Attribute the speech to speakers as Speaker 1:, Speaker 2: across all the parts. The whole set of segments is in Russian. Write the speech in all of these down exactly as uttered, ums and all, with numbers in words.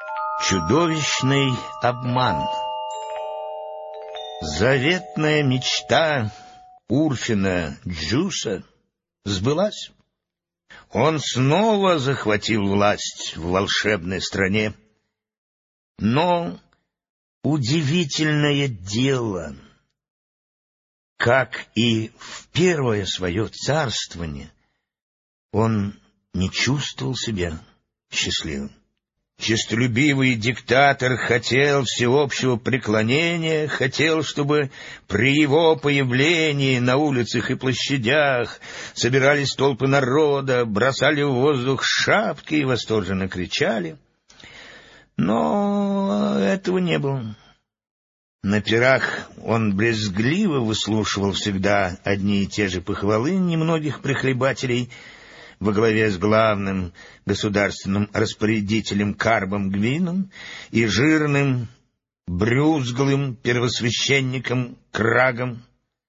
Speaker 1: Чудовищный обман. Заветная мечта Урфина Джуса сбылась. Он снова захватил власть в волшебной стране. Но удивительное дело, как и в первое свое царствование, он не чувствовал себя счастливым. Честолюбивый диктатор хотел всеобщего преклонения, хотел, чтобы при его появлении на улицах и площадях собирались толпы народа, бросали в воздух шапки и восторженно кричали. Но этого не было. На пирах он брезгливо выслушивал всегда одни и те же похвалы немногих прихлебателей во главе с главным государственным распорядителем Карбом Гвином и жирным, брюзглым первосвященником Крагом.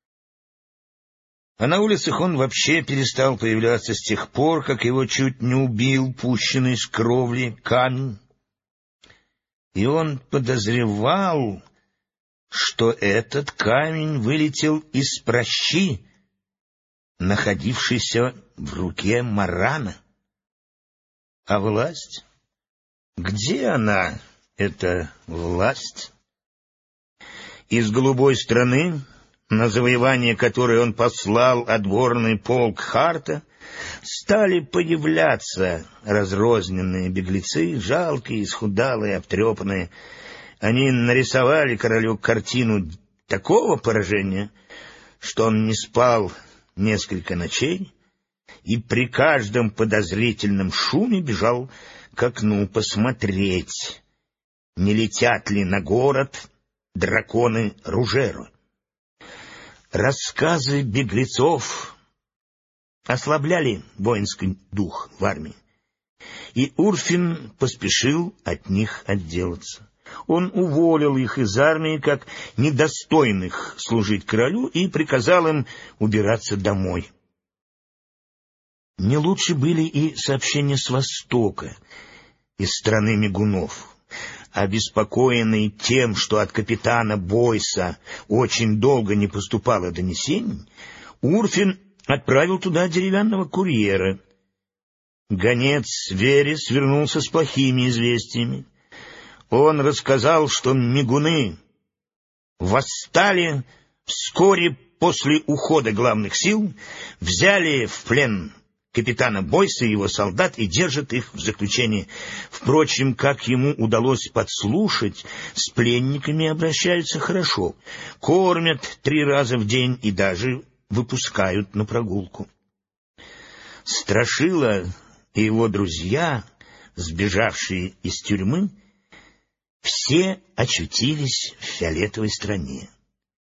Speaker 1: А на улицах он вообще перестал появляться с тех пор, как его чуть не убил пущенный с кровли камень. И он подозревал, что этот камень вылетел из пращи, находившийся в руке Марана. А власть? Где она, эта власть? Из голубой страны, на завоевание которой он послал отборный полк Харта, стали появляться разрозненные беглецы, жалкие, исхудалые, обтрепанные. Они нарисовали королю картину такого поражения, что он не спал несколько ночей и при каждом подозрительном шуме бежал к окну посмотреть, не летят ли на город драконы Ружеро. Рассказы беглецов ослабляли воинский дух в армии, и Урфин поспешил от них отделаться. Он уволил их из армии как недостойных служить королю и приказал им убираться домой. Не лучше были и сообщения с Востока, из страны мигунов. Обеспокоенный тем, что от капитана Бойса очень долго не поступало донесений, Урфин отправил туда деревянного курьера. Гонец Верес вернулся с плохими известиями. Он рассказал, что мигуны восстали вскоре после ухода главных сил, взяли в плен капитана Бойса и его солдат и держат их в заключении. Впрочем, как ему удалось подслушать, с пленниками обращаются хорошо, кормят три раза в день и даже выпускают на прогулку. Страшила и его друзья, сбежавшие из тюрьмы, все очутились в фиолетовой стране.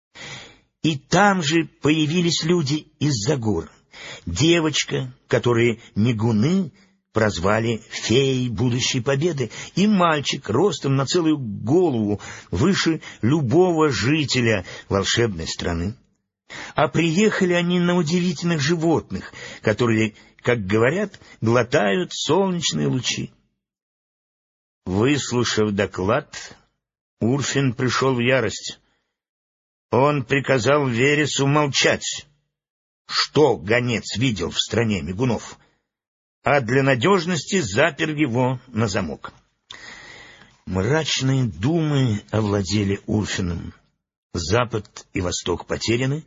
Speaker 1: И там же появились люди из-за гор. Девочка, которую мигуны прозвали феей будущей победы, и мальчик ростом на целую голову выше любого жителя волшебной страны. А приехали они на удивительных животных, которые, как говорят, глотают солнечные лучи. Выслушав доклад, Урфин пришел в ярость. Он приказал Вересу молчать, что гонец видел в стране мигунов, а для надежности запер его на замок. Мрачные думы овладели Урфином. Запад и Восток потеряны,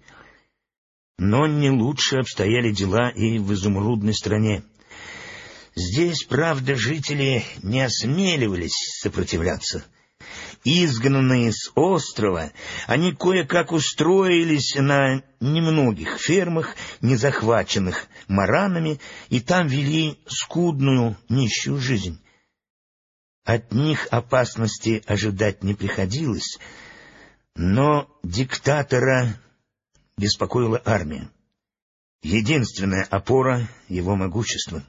Speaker 1: но не лучше обстояли дела и в изумрудной стране. Здесь, правда, жители не осмеливались сопротивляться. Изгнанные с острова, они кое-как устроились на немногих фермах, не захваченных маранами, и там вели скудную, нищую жизнь. От них опасности ожидать не приходилось, но диктатора беспокоила армия, единственная опора его могущества.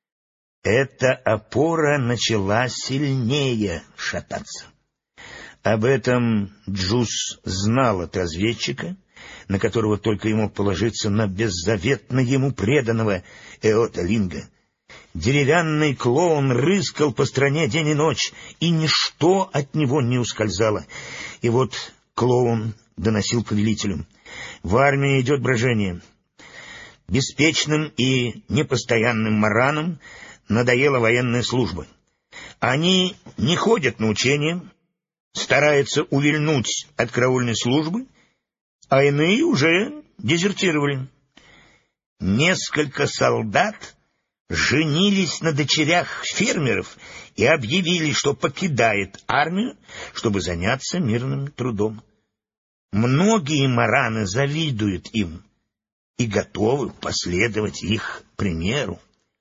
Speaker 1: Эта опора начала сильнее шататься. Об этом Джус знал от разведчика, на которого только и мог положиться, на беззаветно ему преданного Эота Линга. Деревянный клоун рыскал по стране день и ночь, и ничто от него не ускользало. И вот клоун доносил повелителю: в армии идет брожение. Беспечным и непостоянным маранам надоела военная служба. Они не ходят на учения, стараются увильнуть от караульной службы, а иные уже дезертировали. Несколько солдат женились на дочерях фермеров и объявили, что покидает армию, чтобы заняться мирным трудом. Многие мараны завидуют им и готовы последовать их примеру.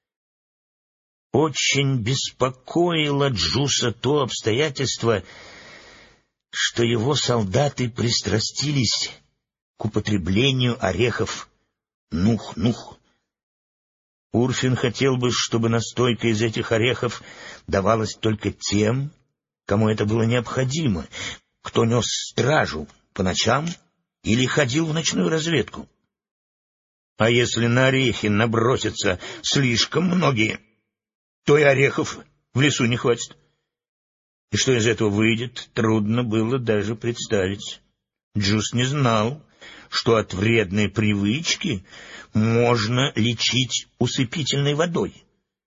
Speaker 1: Очень беспокоило Джуса то обстоятельство, что его солдаты пристрастились к употреблению орехов нух-нух. Урфин хотел бы, чтобы настойка из этих орехов давалась только тем, кому это было необходимо, кто нес стражу по ночам или ходил в ночную разведку. А если на орехи набросятся слишком многие, то и орехов в лесу не хватит. И что из этого выйдет, трудно было даже представить. Джус не знал, что от вредной привычки можно лечить усыпительной водой.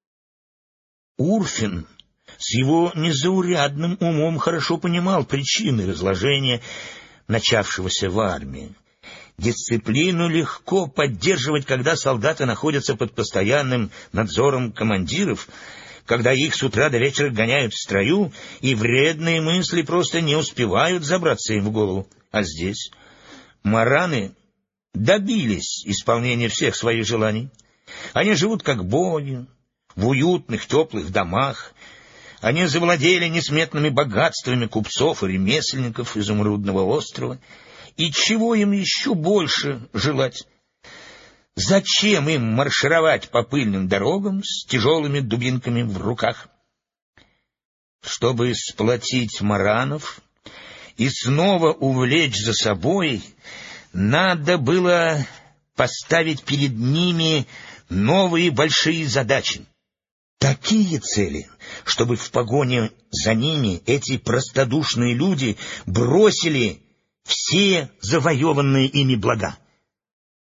Speaker 1: Урфин с его незаурядным умом хорошо понимал причины разложения, начавшегося в армии. Дисциплину легко поддерживать, когда солдаты находятся под постоянным надзором командиров, когда их с утра до вечера гоняют в строю, и вредные мысли просто не успевают забраться им в голову. А здесь мараны добились исполнения всех своих желаний. Они живут как боги, в уютных теплых домах. Они завладели несметными богатствами купцов и ремесленников Изумрудного острова. И чего им еще больше желать? Зачем им маршировать по пыльным дорогам с тяжелыми дубинками в руках? Чтобы сплотить маранов и снова увлечь за собой, надо было поставить перед ними новые большие задачи. Такие цели, чтобы в погоне за ними эти простодушные люди бросили все завоеванные ими блага.